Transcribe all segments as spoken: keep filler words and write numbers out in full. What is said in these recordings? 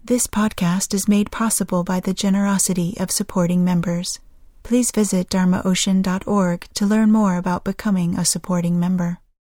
This podcast is made possible by the generosity of supporting members. Please visit dharma ocean dot org to learn more about becoming a supporting member.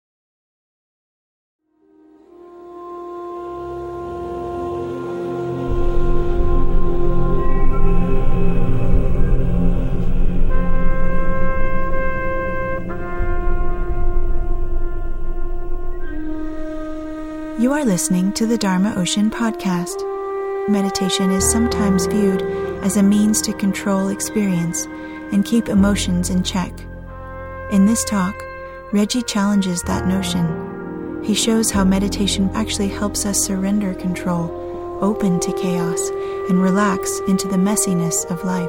You are listening to the Dharma Ocean podcast. Meditation is sometimes viewed as a means to control experience and keep emotions in check. In this talk, Reggie challenges that notion. He shows how meditation actually helps us surrender control, open to chaos, and relax into the messiness of life.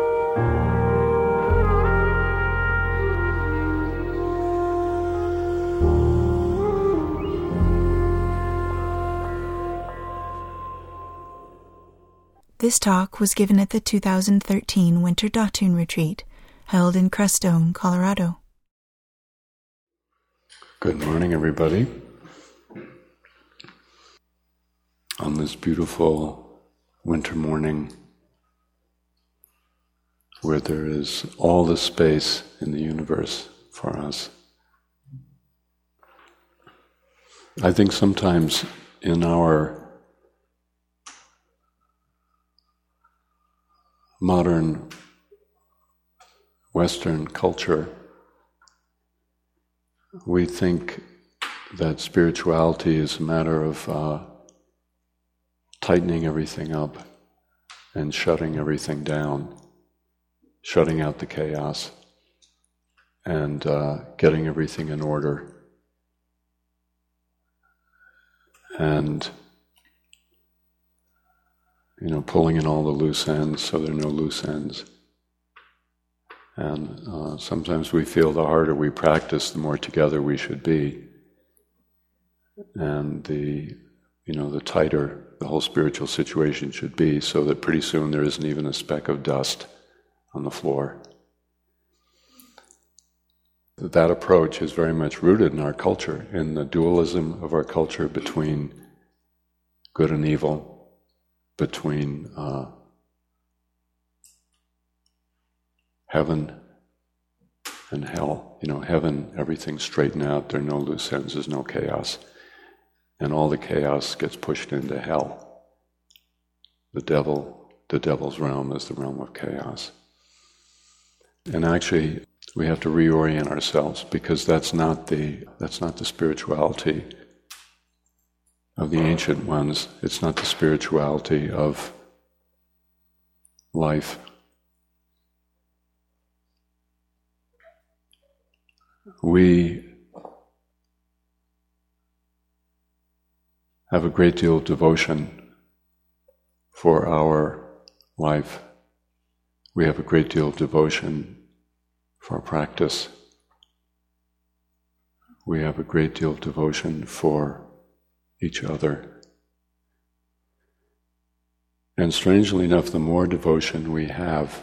This talk was given at the two thousand thirteen Winter Datun Retreat, held in Crestone, Colorado. Good morning, everybody. On this beautiful winter morning, where there is all the space in the universe for us. I think sometimes in our modern Western culture, we think that spirituality is a matter of uh, tightening everything up and shutting everything down, shutting out the chaos, and uh, getting everything in order. And you know, pulling in all the loose ends so there are no loose ends. And uh, sometimes we feel the harder we practice, the more together we should be. And the, you know, the tighter the whole spiritual situation should be, so that pretty soon there isn't even a speck of dust on the floor. That approach is very much rooted in our culture, in the dualism of our culture between good and evil, between uh, heaven and hell. You know, heaven, everything's straightened out, there are no loose ends, there's no chaos. And all the chaos gets pushed into hell. The devil, the devil's realm is the realm of chaos. And actually, we have to reorient ourselves, because that's not the that's not the spirituality of the ancient ones. It's not the spirituality of life. We have a great deal of devotion for our life. We have a great deal of devotion for our practice. We have a great deal of devotion for each other. And strangely enough, the more devotion we have,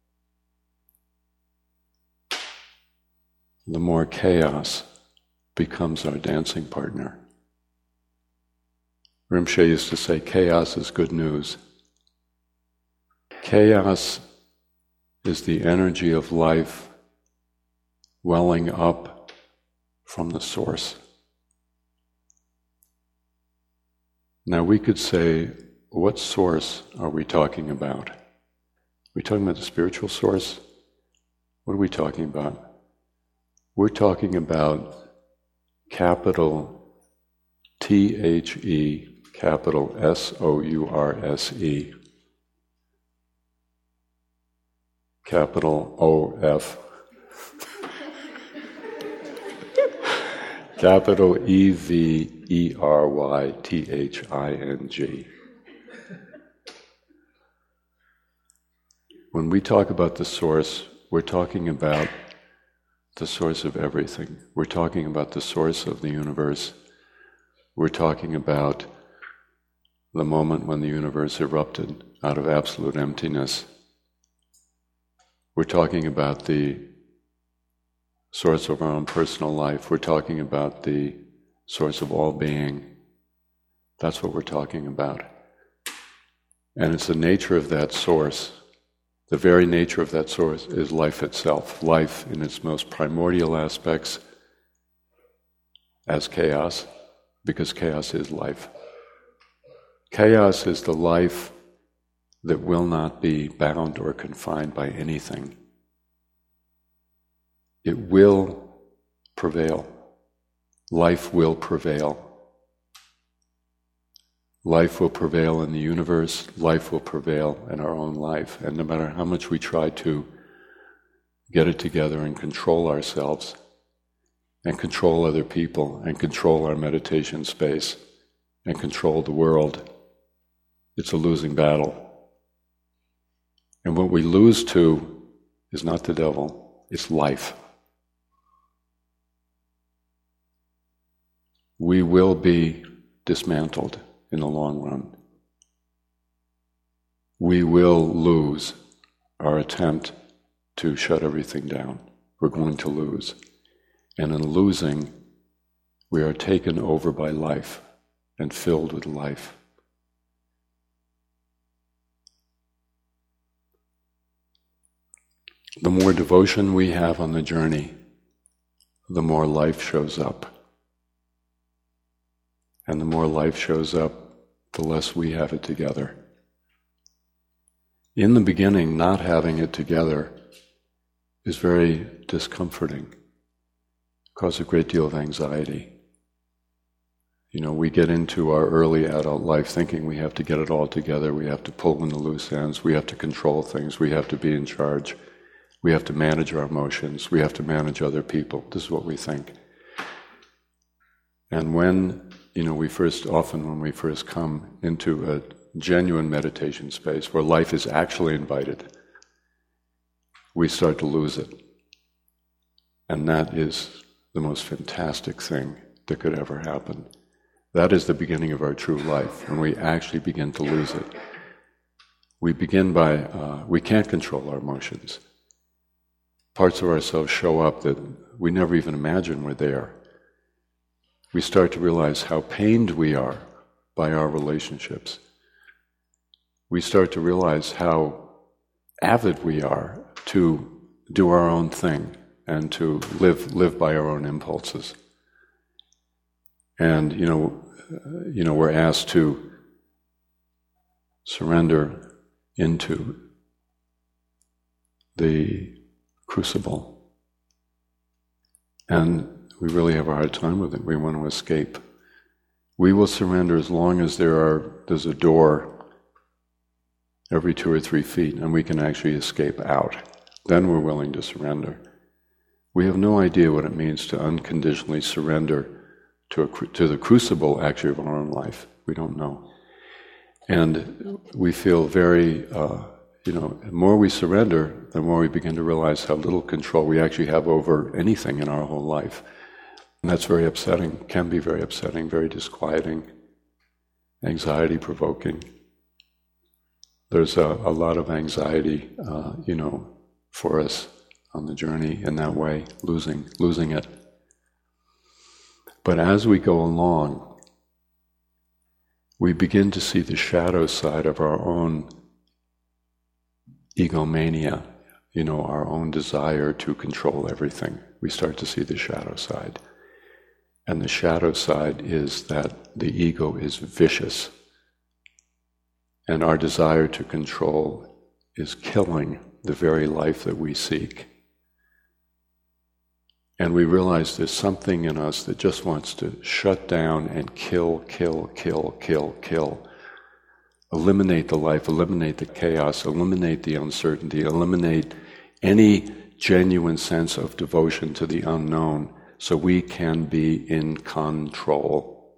the more chaos becomes our dancing partner. Rinpoche used to say, chaos is good news. Chaos is the energy of life welling up from the source. Now we could say, what source are we talking about? Are we talking about the spiritual source? What are we talking about? We're talking about capital T H E, capital S O U R S E, capital O F, capital E V E R Y T H I N G. When we talk about the source, we're talking about the source of everything. We're talking about the source of the universe. We're talking about the moment when the universe erupted out of absolute emptiness. We're talking about the source of our own personal life. We're talking about the source of all being. That's what we're talking about. And it's the nature of that source. The very nature of that source is life itself. Life in its most primordial aspects as chaos, because chaos is life. Chaos is the life that will not be bound or confined by anything. It will prevail. Life will prevail. Life will prevail in the universe. Life will prevail in our own life. And no matter how much we try to get it together and control ourselves, and control other people, and control our meditation space, and control the world, it's a losing battle. And what we lose to is not the devil, it's life. We will be dismantled in the long run. We will lose our attempt to shut everything down. We're going to lose. And in losing, we are taken over by life and filled with life. The more devotion we have on the journey, the more life shows up. And the more life shows up, the less we have it together. In the beginning, not having it together is very discomforting, causes a great deal of anxiety. You know, we get into our early adult life thinking we have to get it all together, we have to pull in the loose ends, we have to control things, we have to be in charge, we have to manage our emotions, we have to manage other people. This is what we think. And when, you know, we first, often when we first come into a genuine meditation space where life is actually invited, we start to lose it. And that is the most fantastic thing that could ever happen. That is the beginning of our true life, when we actually begin to lose it. We begin by, uh, we can't control our emotions. Parts of ourselves show up that we never even imagined were there. We start to realize how pained we are by our relationships. We start to realize how avid we are to do our own thing and to live live by our own impulses. And you know, uh, you know, we're asked to surrender into the crucible, and we really have a hard time with it. We want to escape. We will surrender as long as there are there's a door every two or three feet, and we can actually escape out. Then we're willing to surrender. We have no idea what it means to unconditionally surrender to a, to the crucible, actually, of our own life. We don't know. And we feel very, uh, you know, the more we surrender, the more we begin to realize how little control we actually have over anything in our whole life. And that's very upsetting, can be very upsetting, very disquieting, anxiety-provoking. There's a, a lot of anxiety, uh, you know, for us on the journey in that way, losing, losing it. But as we go along, we begin to see the shadow side of our own egomania, you know, our own desire to control everything. We start to see the shadow side. And the shadow side is that the ego is vicious. And our desire to control is killing the very life that we seek. And we realize there's something in us that just wants to shut down and kill, kill, kill, kill, kill. Eliminate the life, eliminate the chaos, eliminate the uncertainty, eliminate any genuine sense of devotion to the unknown so we can be in control.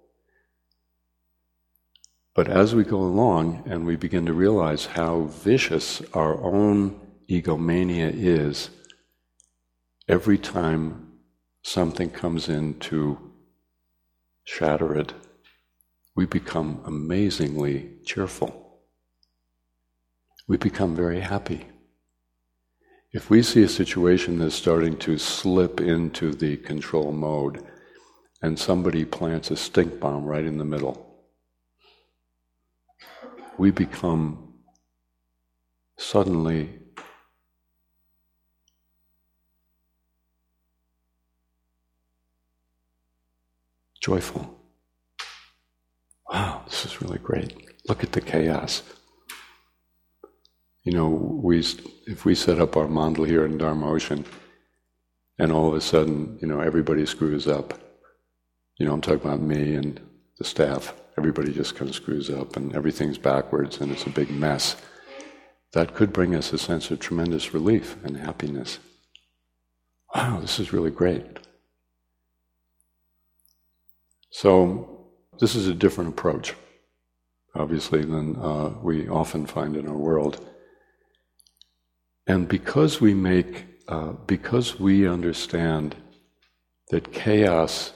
But as we go along and we begin to realize how vicious our own egomania is, every time something comes in to shatter it, we become amazingly cheerful. We become very happy. If we see a situation that's starting to slip into the control mode and somebody plants a stink bomb right in the middle, we become suddenly joyful. Wow, this is really great. Look at the chaos. You know, we if we set up our mandal here in Dharma Ocean, and all of a sudden, you know, everybody screws up. You know, I'm talking about me and the staff. Everybody just kind of screws up, and everything's backwards, and it's a big mess. That could bring us a sense of tremendous relief and happiness. Wow, this is really great. So, this is a different approach, obviously, than uh, we often find in our world. And because we make, uh, because we understand that chaos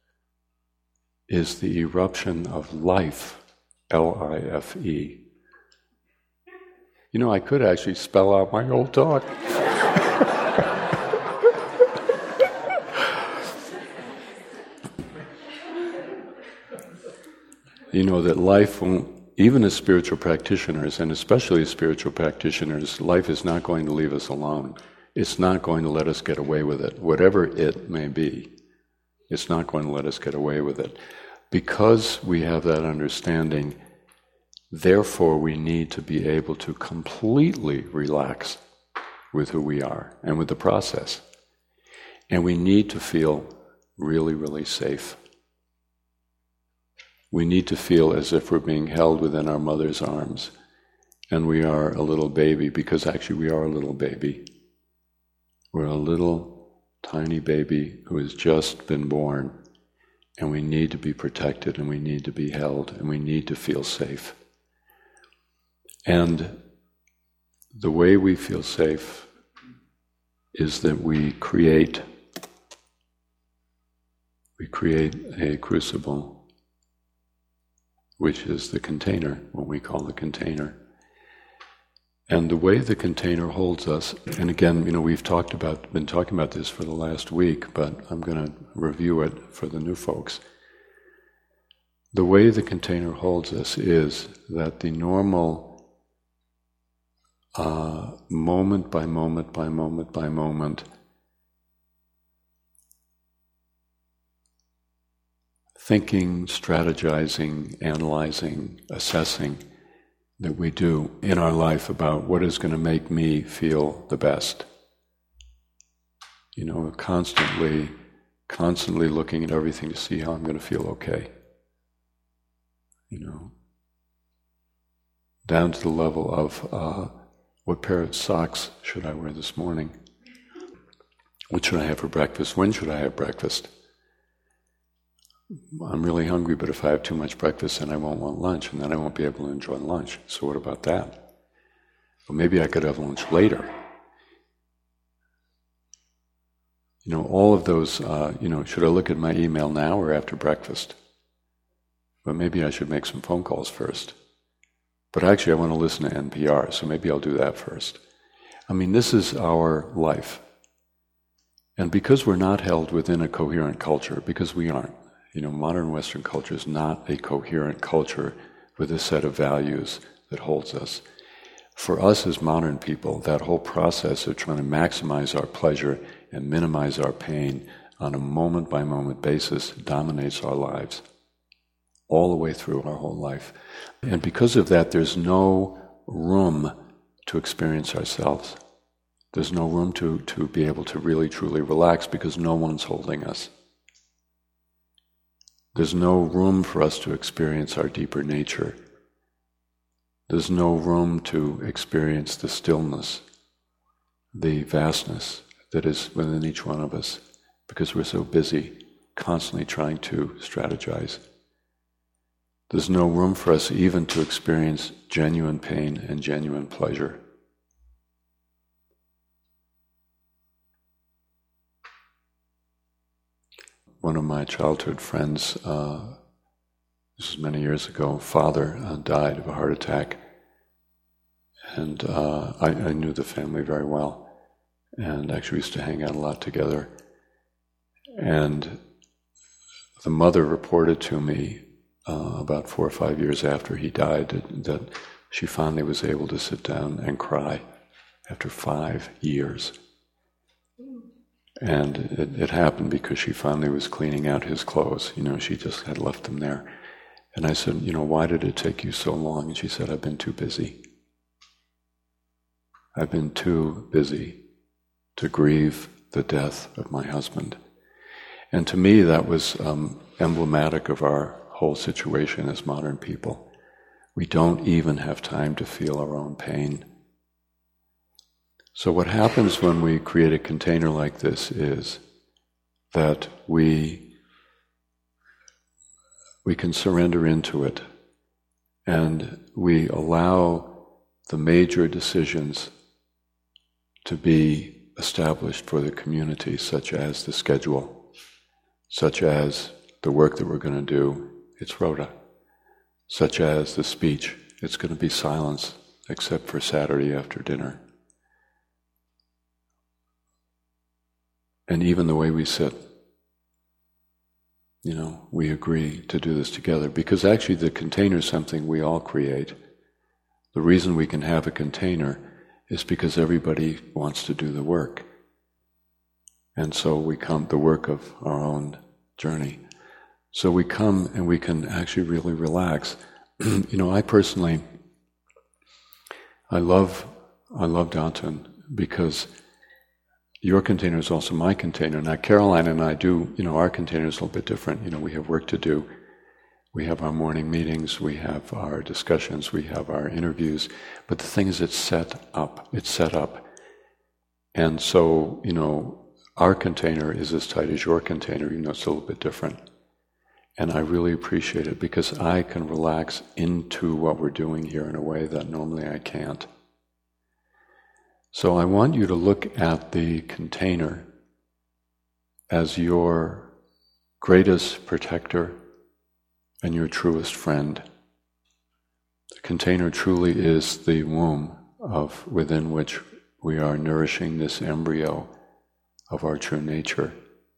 is the eruption of life, L I F E. You know, I could actually spell out my old talk. You know, that life won't, even as spiritual practitioners, and especially as spiritual practitioners, life is not going to leave us alone. It's not going to let us get away with it, whatever it may be. It's not going to let us get away with it. Because we have that understanding, therefore we need to be able to completely relax with who we are and with the process. And we need to feel really, really safe. We need to feel as if we're being held within our mother's arms and we are a little baby, because actually we are a little baby. We're a little tiny baby who has just been born, and we need to be protected, and we need to be held, and we need to feel safe. And the way we feel safe is that we create, we create a crucible, which is the container, what we call the container. And the way the container holds us, and again, you know, we've talked about, been talking about this for the last week, but I'm going to review it for the new folks. The way the container holds us is that the normal uh, moment by moment by moment by moment thinking, strategizing, analyzing, assessing that we do in our life about what is going to make me feel the best. You know, constantly, constantly looking at everything to see how I'm going to feel okay. You know, down to the level of uh, what pair of socks should I wear this morning? What should I have for breakfast? When should I have breakfast? I'm really hungry, but if I have too much breakfast, then I won't want lunch, and then I won't be able to enjoy lunch. So what about that? Well, maybe I could have lunch later. You know, all of those, uh, you know, should I look at my email now or after breakfast? But maybe I should make some phone calls first. But actually I want to listen to N P R, so maybe I'll do that first. I mean, this is our life. And because we're not held within a coherent culture, because we aren't, you know, modern Western culture is not a coherent culture with a set of values that holds us. For us as modern people, that whole process of trying to maximize our pleasure and minimize our pain on a moment-by-moment basis dominates our lives, all the way through our whole life. And because of that, there's no room to experience ourselves. There's no room to, to be able to really, truly relax because no one's holding us. There's no room for us to experience our deeper nature. There's no room to experience the stillness, the vastness that is within each one of us, because we're so busy constantly trying to strategize. There's no room for us even to experience genuine pain and genuine pleasure. One of my childhood friends, uh, this was many years ago, father uh, died of a heart attack. And uh, I, I knew the family very well. And actually used to hang out a lot together. And the mother reported to me uh, about four or five years after he died, that, that she finally was able to sit down and cry after five years. And it, it happened because she finally was cleaning out his clothes. You know, she just had left them there. And I said, you know, why did it take you so long? And she said, I've been too busy. I've been too busy to grieve the death of my husband. And to me, that was um, emblematic of our whole situation as modern people. We don't even have time to feel our own pain. So what happens when we create a container like this is that we we can surrender into it, and we allow the major decisions to be established for the community, such as the schedule, such as the work that we're going to do, it's rota, such as the speech, it's going to be silence, except for Saturday after dinner. And even the way we sit, you know, we agree to do this together, because actually the container is something we all create. The reason we can have a container is because everybody wants to do the work. And so we come, the work of our own journey. So we come and we can actually really relax. You know, I personally, I love, I love Danten because your container is also my container. Now, Caroline and I do, you know, our container is a little bit different. You know, we have work to do. We have our morning meetings, we have our discussions, we have our interviews. But the thing is, it's set up. It's set up. And so, you know, our container is as tight as your container. You know, it's a little bit different. And I really appreciate it because I can relax into what we're doing here in a way that normally I can't. So I want you to look at the container as your greatest protector and your truest friend. The container truly is the womb of within which we are nourishing this embryo of our true nature.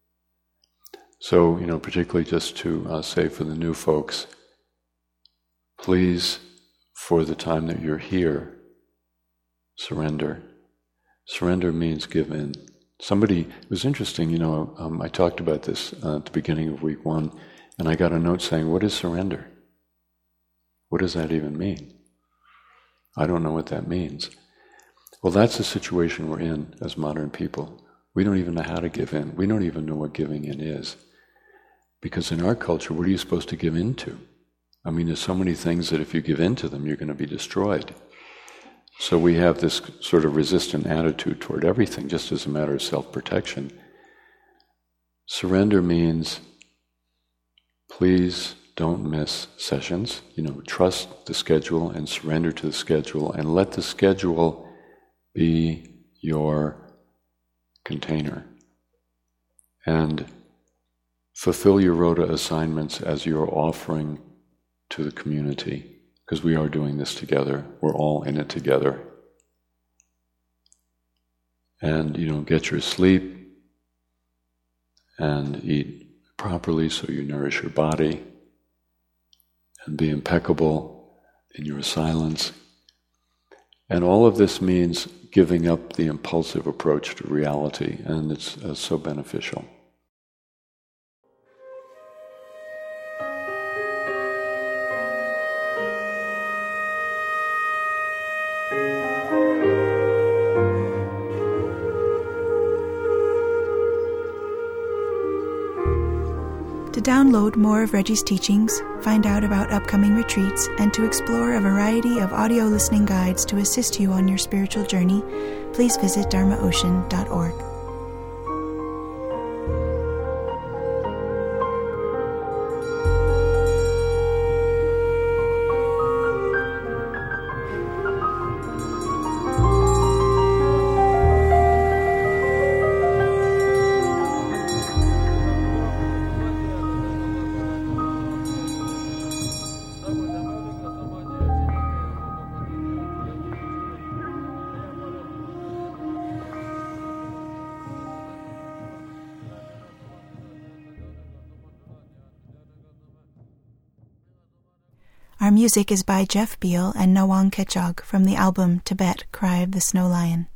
So, you know, particularly just to uh, say for the new folks, please, for the time that you're here, surrender. Surrender means give in. Somebody, it was interesting, you know, um, I talked about this uh, at the beginning of week one, and I got a note saying, what is surrender? What does that even mean? I don't know what that means. Well, that's the situation we're in as modern people. We don't even know how to give in. We don't even know what giving in is. Because in our culture, what are you supposed to give in to? I mean, there's so many things that if you give in to them, you're going to be destroyed. So we have this sort of resistant attitude toward everything, just as a matter of self-protection. Surrender means, please don't miss sessions. You know, trust the schedule and surrender to the schedule, and let the schedule be your container. And fulfill your rota assignments as your offering to the community. Because we are doing this together. We're all in it together. And, you know, get your sleep and eat properly so you nourish your body, and be impeccable in your silence. And all of this means giving up the impulsive approach to reality, and it's uh, so beneficial. To download more of Reggie's teachings, find out about upcoming retreats, and to explore a variety of audio listening guides to assist you on your spiritual journey, please visit dharma ocean dot org. Our music is by Jeff Beal and Nawang Ketchog from the album Tibet, Cry of the Snow Lion.